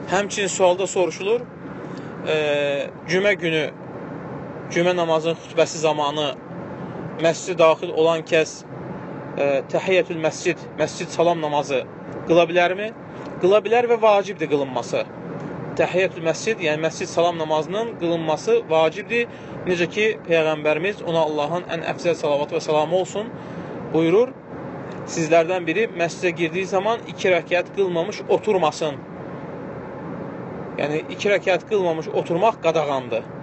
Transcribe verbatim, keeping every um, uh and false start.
Həmçinin sualda soruşulur, e, cümə günü, cümə namazının xütbəsi zamanı məscid daxil olan kəs e, təhiyyətül məscid, məscid salam namazı qıla bilərmi? Qıla bilər və vacibdir qılınması. Təhiyyətül məscid, yəni məscid salam namazının qılınması vacibdir. Necə ki, Peyğəmbərimiz ona Allahın ən əfzəl salavat və salamı olsun buyurur. Sizlərdən biri məscidə girdiyi zaman iki rəkət qılmamış oturmasın. Yəni, iki rəkət qılmamış oturmaq qadağandır.